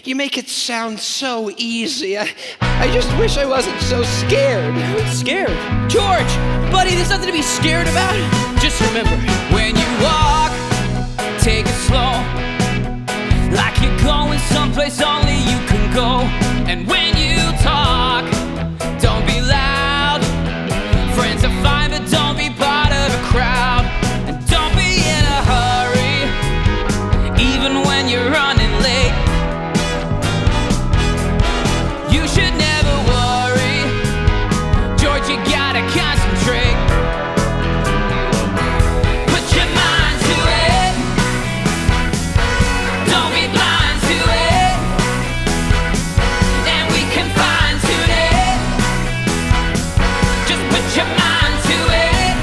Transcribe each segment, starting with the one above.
You make it sound so easy. I just wish I wasn't so scared. Scared? George! Buddy, there's nothing to be scared about. Just remember, when you walk, take it slow, like you're going someplace only you can go. And when you talk, don't be loud. Friends are fine, but don't be part of a crowd. And don't be in a hurry, even when you're running late. You should never worry, George, you gotta concentrate. Put your mind to it, don't be blind to it, and we can fine tune it. Just put your mind to it.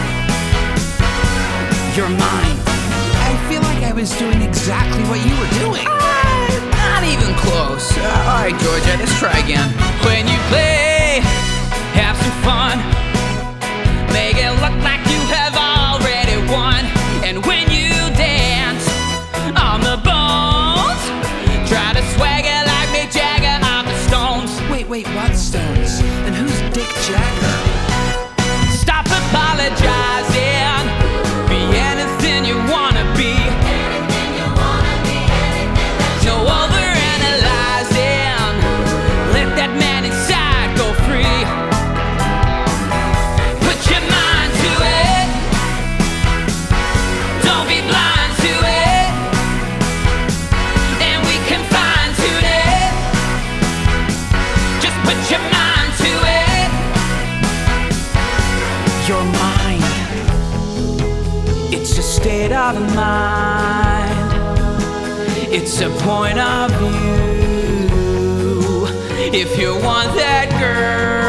Your mind. I feel like I was doing exactly what you were doing. Not even close. Alright, George, let's try again. When you play, have some fun. Make it look like you have already won. And when you dance on the bones, try to swagger like Mick Jagger on the Stones. Wait, what Stones? And who's Dick Jagger? Stop apologizing. Be anything you wanna be. No overanalyzing. Let that man inside go free. Put your mind to it, don't be blind to it, and we can fine tune it. Just put your mind to it. Your mind, it's a state of mind. It's a point of view. If you want that girl,